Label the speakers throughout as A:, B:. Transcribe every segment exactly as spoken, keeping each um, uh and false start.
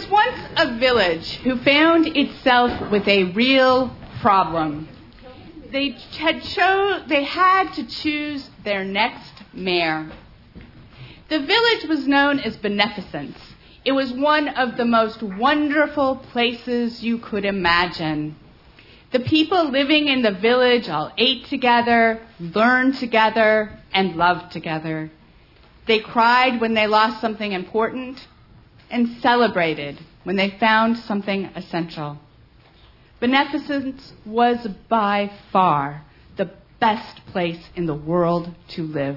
A: was once a village who found itself with a real problem. They had, cho- they had to choose their next mayor. The village was known as Beneficence. It was one of the most wonderful places you could imagine. The people living in the village all ate together, learned together, and loved together. They cried when they lost something important and celebrated when they found something essential. Beneficence was by far the best place in the world to live.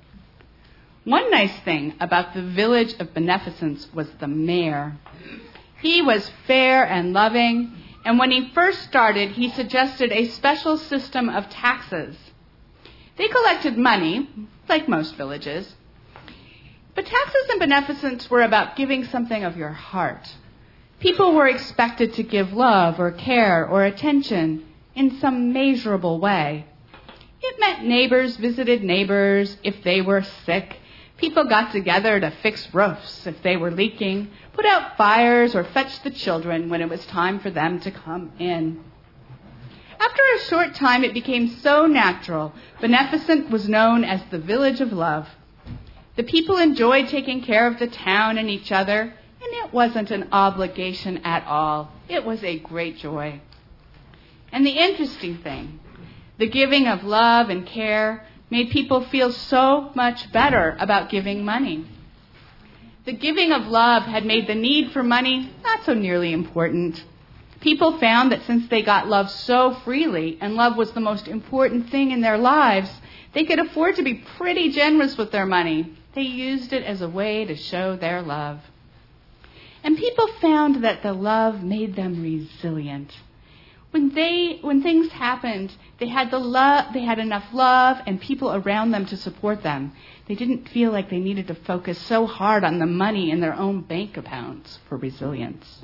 A: One nice thing about the village of Beneficence was the mayor. He was fair and loving, and when he first started, he suggested a special system of taxes. They collected money, like most villages, but taxes and beneficence were about giving something of your heart. People were expected to give love or care or attention in some measurable way. It meant neighbors visited neighbors if they were sick. People got together to fix roofs if they were leaking, put out fires, or fetch the children when it was time for them to come in. After a short time, it became so natural. Beneficent was known as the Village of Love. The people enjoyed taking care of the town and each other, and it wasn't an obligation at all. It was a great joy. And the interesting thing, the giving of love and care made people feel so much better about giving money. The giving of love had made the need for money not so nearly important. People found that since they got love so freely, and love was the most important thing in their lives, they could afford to be pretty generous with their money. They used it as a way to show their love. And people found that the love made them resilient. When they, when things happened, they had the love, they had enough love and people around them to support them. They didn't feel like they needed to focus so hard on the money in their own bank accounts for resilience.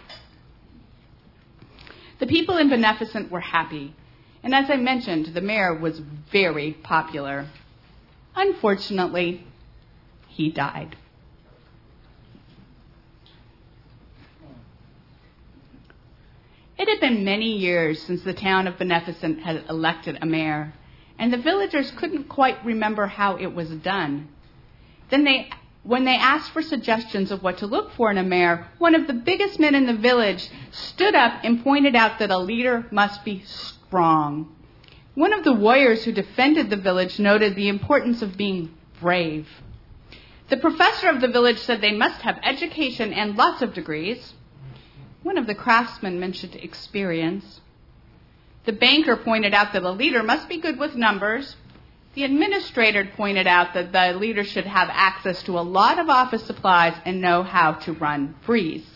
A: The people in Beneficent were happy. And as I mentioned, the mayor was very popular. Unfortunately, he died. It had been many years since the town of Beneficent had elected a mayor, and the villagers couldn't quite remember how it was done. Then they, when they asked for suggestions of what to look for in a mayor, one of the biggest men in the village stood up and pointed out that a leader must be strong. One of the warriors who defended the village noted the importance of being brave. The professor of the village said they must have education and lots of degrees. One of the craftsmen mentioned experience. The banker pointed out that a leader must be good with numbers. The administrator pointed out that the leader should have access to a lot of office supplies and know how to run freeze.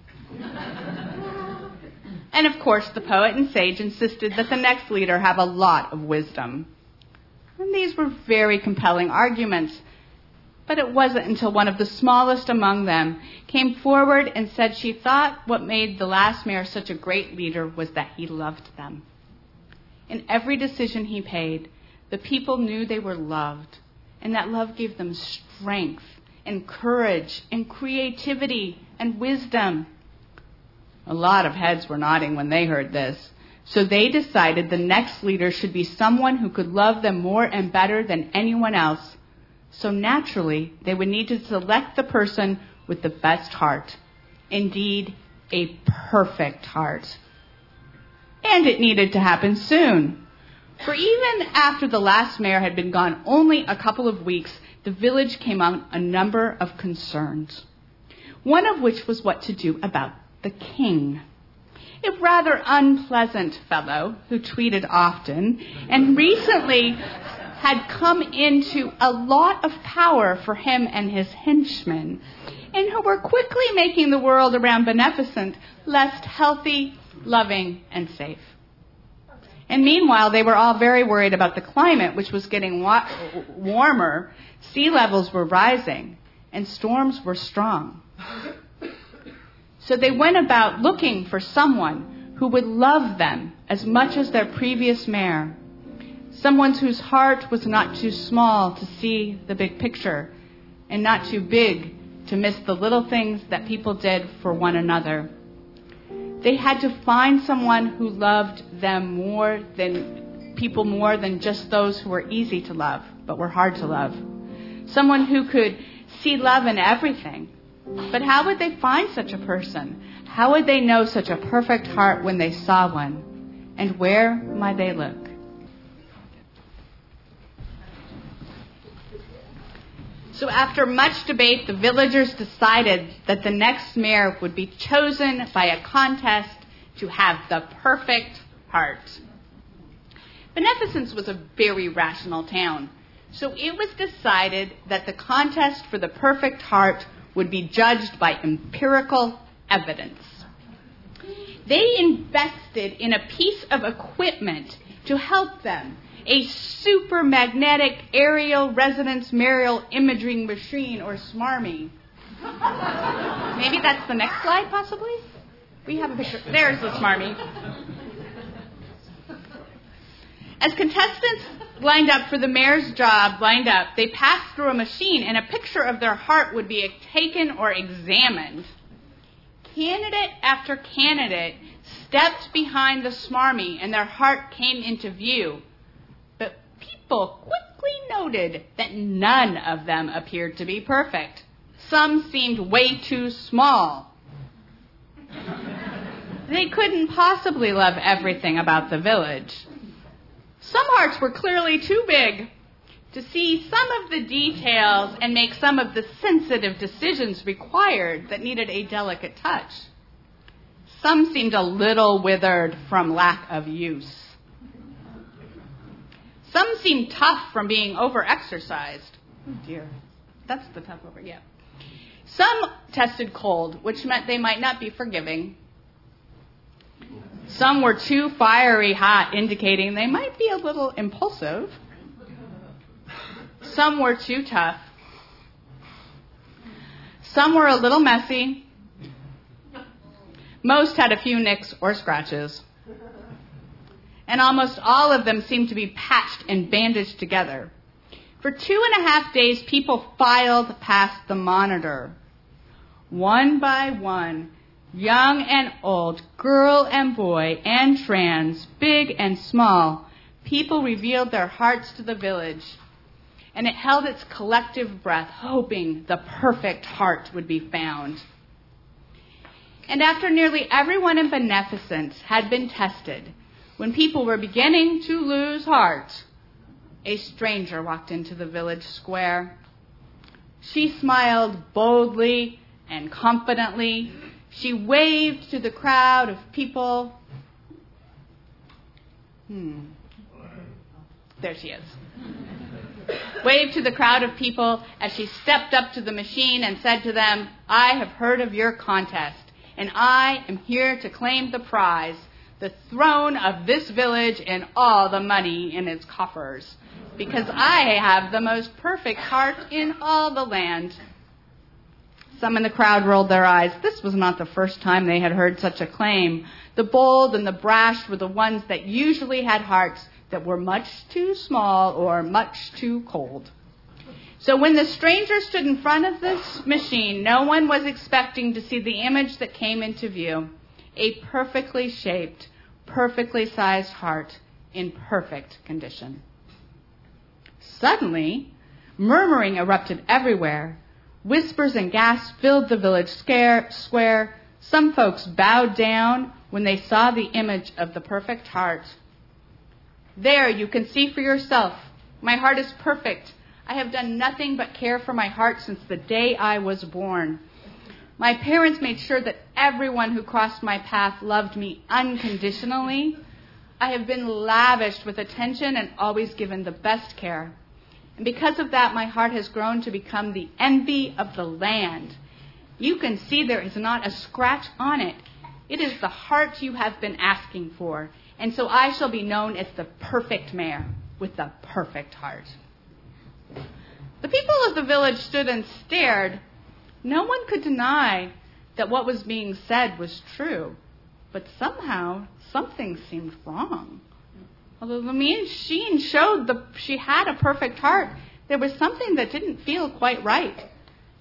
A: And of course, the poet and sage insisted that the next leader have a lot of wisdom. And these were very compelling arguments. But it wasn't until one of the smallest among them came forward and said she thought what made the last mayor such a great leader was that he loved them. In every decision he made, the people knew they were loved, and that love gave them strength and courage and creativity and wisdom. A lot of heads were nodding when they heard this, so they decided the next leader should be someone who could love them more and better than anyone else. So naturally, they would need to select the person with the best heart. Indeed, a perfect heart. And it needed to happen soon. For even after the last mayor had been gone only a couple of weeks, the village came on a number of concerns. One of which was what to do about the king. A rather unpleasant fellow who tweeted often and recently had come into a lot of power for him and his henchmen, and who were quickly making the world around Beneficent less healthy, loving, and safe. And meanwhile, they were all very worried about the climate, which was getting wa- warmer, sea levels were rising, and storms were strong. So they went about looking for someone who would love them as much as their previous mayor. Someone whose heart was not too small to see the big picture and not too big to miss the little things that people did for one another. They had to find someone who loved them more than people more than just those who were easy to love, but were hard to love. Someone who could see love in everything. But how would they find such a person? How would they know such a perfect heart when they saw one? And where might they look? So after much debate, the villagers decided that the next mayor would be chosen by a contest to have the perfect heart. Beneficence was a very rational town, so it was decided that the contest for the perfect heart would be judged by empirical evidence. They invested in a piece of equipment to help them, a super magnetic aerial resonance marial imaging machine, or SMARMI. Maybe that's the next slide, possibly? We have a picture. There's the SMARMI. As contestants lined up for the mayor's job, lined up, they passed through a machine and a picture of their heart would be taken or examined. Candidate after candidate stepped behind the SMARMI and their heart came into view. But people quickly noted that none of them appeared to be perfect. Some seemed way too small. They couldn't possibly love everything about the village. Some hearts were clearly too big to see some of the details and make some of the sensitive decisions required that needed a delicate touch. Some seemed a little withered from lack of use. Some seemed tough from being overexercised. Oh dear, that's the tough over, yeah. Some tested cold, which meant they might not be forgiving. Some were too fiery hot, indicating they might be a little impulsive. Some were too tough. Some were a little messy. Most had a few nicks or scratches. And almost all of them seemed to be patched and bandaged together. For two and a half days, people filed past the monitor. One by one, young and old, girl and boy, and trans, big and small, people revealed their hearts to the village, and it held its collective breath, hoping the perfect heart would be found. And after nearly everyone in Beneficence had been tested, when people were beginning to lose heart, a stranger walked into the village square. She smiled boldly and confidently. She waved to the crowd of people. Hmm. There she is. Waved to the crowd of people as she stepped up to the machine and said to them, "I have heard of your contest, and I am here to claim the prize, the throne of this village and all the money in its coffers, because I have the most perfect heart in all the land." Some in the crowd rolled their eyes. This was not the first time they had heard such a claim. The bold and the brash were the ones that usually had hearts that were much too small or much too cold. So when the stranger stood in front of this machine, no one was expecting to see the image that came into view, a perfectly shaped, perfectly sized heart in perfect condition. Suddenly, murmuring erupted everywhere. Whispers and gasps filled the village square. Some folks bowed down when they saw the image of the perfect heart. "There, you can see for yourself. My heart is perfect. I have done nothing but care for my heart since the day I was born. My parents made sure that everyone who crossed my path loved me unconditionally. I have been lavished with attention and always given the best care. And because of that, my heart has grown to become the envy of the land. You can see there is not a scratch on it. It is the heart you have been asking for. And so I shall be known as the perfect mayor with the perfect heart." The people of the village stood and stared. No one could deny that what was being said was true. But somehow, something seemed wrong. Although the machine showed the, she had a perfect heart, there was something that didn't feel quite right.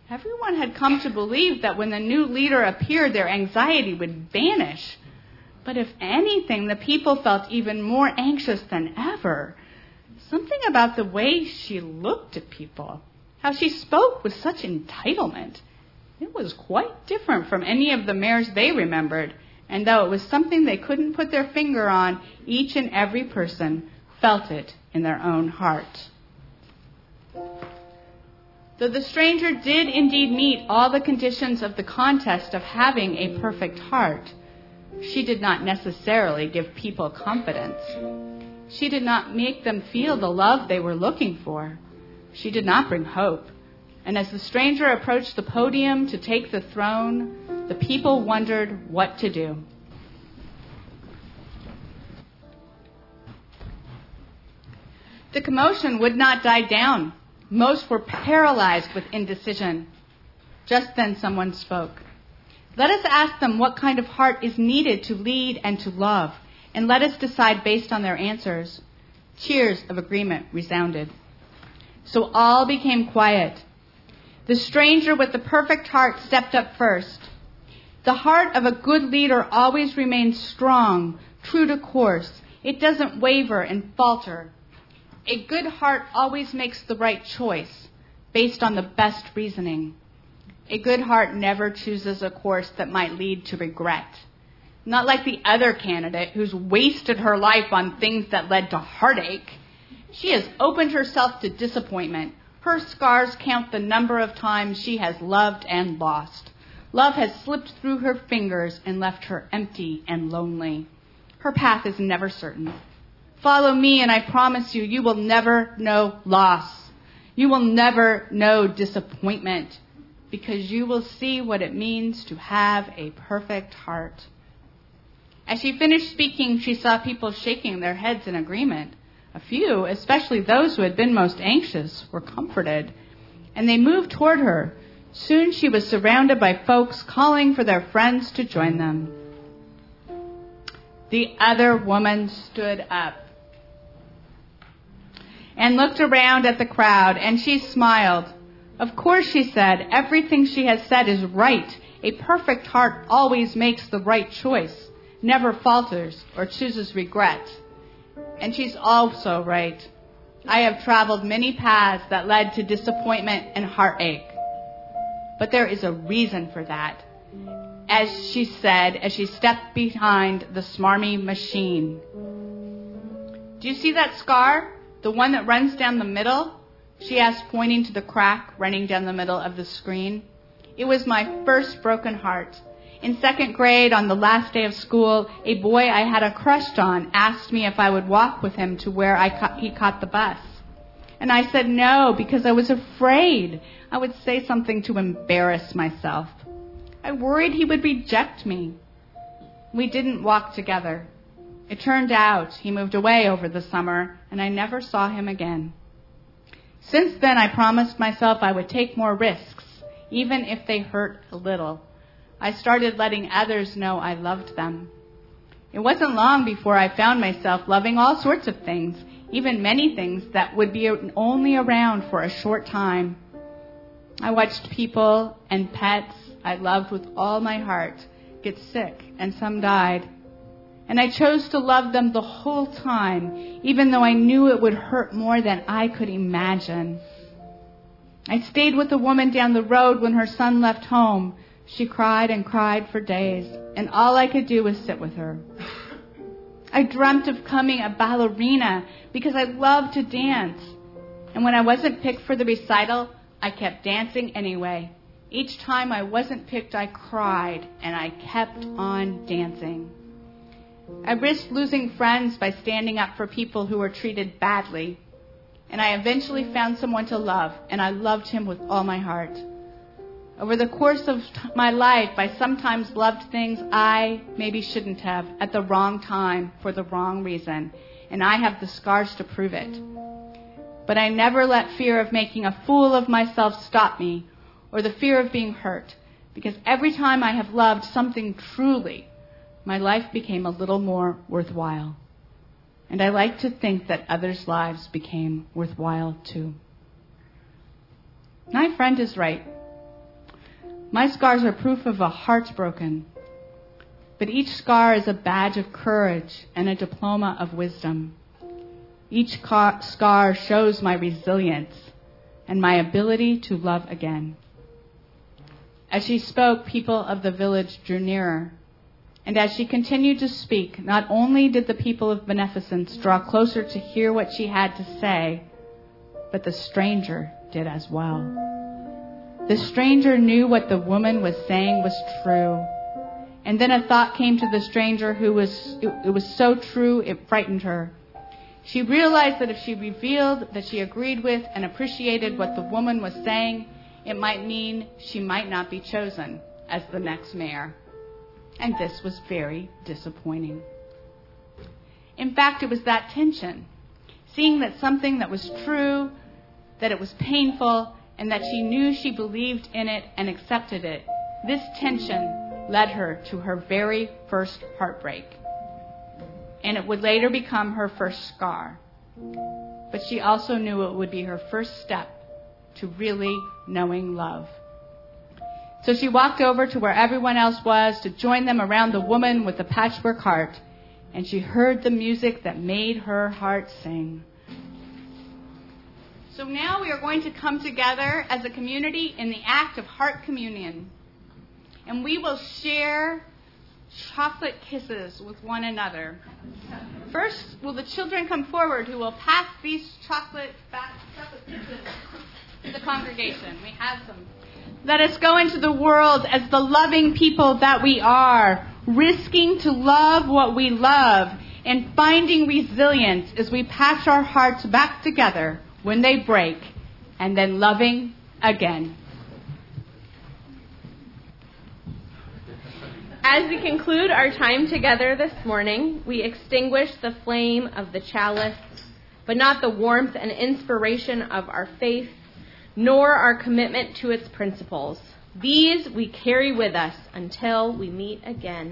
A: Everyone had come to believe that when the new leader appeared, their anxiety would vanish. But if anything, the people felt even more anxious than ever. Something about the way she looked at people, how she spoke with such entitlement. It was quite different from any of the mayors they remembered. And though it was something they couldn't put their finger on, each and every person felt it in their own heart. Though the stranger did indeed meet all the conditions of the contest of having a perfect heart, she did not necessarily give people confidence. She did not make them feel the love they were looking for. She did not bring hope. And as the stranger approached the podium to take the throne, the people wondered what to do. The commotion would not die down. Most were paralyzed with indecision. Just then someone spoke. Let us ask them what kind of heart is needed to lead and to love, and let us decide based on their answers. Cheers of agreement resounded. So all became quiet. The stranger with the perfect heart stepped up first. The heart of a good leader always remains strong, true to course. It doesn't waver and falter. A good heart always makes the right choice, based on the best reasoning. A good heart never chooses a course that might lead to regret. Not like the other candidate who's wasted her life on things that led to heartache. She has opened herself to disappointment. Her scars count the number of times she has loved and lost. Love has slipped through her fingers and left her empty and lonely. Her path is never certain. Follow me, and I promise you, you will never know loss. You will never know disappointment, because you will see what it means to have a perfect heart. As she finished speaking, she saw people shaking their heads in agreement. A few, especially those who had been most anxious, were comforted, and they moved toward her. Soon she was surrounded by folks calling for their friends to join them. The other woman stood up and looked around at the crowd, and she smiled. Of course, she said, everything she has said is right. A perfect heart always makes the right choice, never falters or chooses regret. And she's also right. I have traveled many paths that led to disappointment and heartache. But there is a reason for that. As she said, as she stepped behind the smarmy machine. Do you see that scar? The one that runs down the middle? She asked, pointing to the crack running down the middle of the screen. It was my first broken heart. In second grade, on the last day of school, a boy I had a crush on asked me if I would walk with him to where I ca- he caught the bus. And I said no, because I was afraid I would say something to embarrass myself. I worried he would reject me. We didn't walk together. It turned out he moved away over the summer, and I never saw him again. Since then, I promised myself I would take more risks, even if they hurt a little. I started letting others know I loved them. It wasn't long before I found myself loving all sorts of things, even many things that would be only around for a short time. I watched people and pets I loved with all my heart get sick, and some died. And I chose to love them the whole time, even though I knew it would hurt more than I could imagine. I stayed with a woman down the road when her son left home. She cried and cried for days, and all I could do was sit with her. I dreamt of becoming a ballerina because I loved to dance. And when I wasn't picked for the recital, I kept dancing anyway. Each time I wasn't picked, I cried, and I kept on dancing. I risked losing friends by standing up for people who were treated badly. And I eventually found someone to love, and I loved him with all my heart. Over the course of my life, I sometimes loved things I maybe shouldn't have at the wrong time for the wrong reason, and I have the scars to prove it. But I never let fear of making a fool of myself stop me, or the fear of being hurt, because every time I have loved something truly, my life became a little more worthwhile. And I like to think that others' lives became worthwhile too. My friend is right. My scars are proof of a heart broken, but each scar is a badge of courage and a diploma of wisdom. Each car- scar shows my resilience and my ability to love again. As she spoke, people of the village drew nearer. And as she continued to speak, not only did the people of Beneficence draw closer to hear what she had to say, but the stranger did as well. The stranger knew what the woman was saying was true. And then a thought came to the stranger who was, it, it was so true it frightened her. She realized that if she revealed that she agreed with and appreciated what the woman was saying, it might mean she might not be chosen as the next mayor. And this was very disappointing. In fact, it was that tension, seeing that something that was true, that it was painful, and that she knew she believed in it and accepted it. This tension led her to her very first heartbreak. And it would later become her first scar. But she also knew it would be her first step to really knowing love. So she walked over to where everyone else was to join them around the woman with the patchwork heart. And she heard the music that made her heart sing. So now we are going to come together as a community in the act of heart communion. And we will share chocolate kisses with one another. First, will the children come forward who will pass these chocolate, chocolate kisses to the congregation? We have some. Let us go into the world as the loving people that we are, risking to love what we love and finding resilience as we patch our hearts back together when they break, and then loving again.
B: As we conclude our time together this morning, we extinguish the flame of the chalice, but not the warmth and inspiration of our faith, nor our commitment to its principles. These we carry with us until we meet again.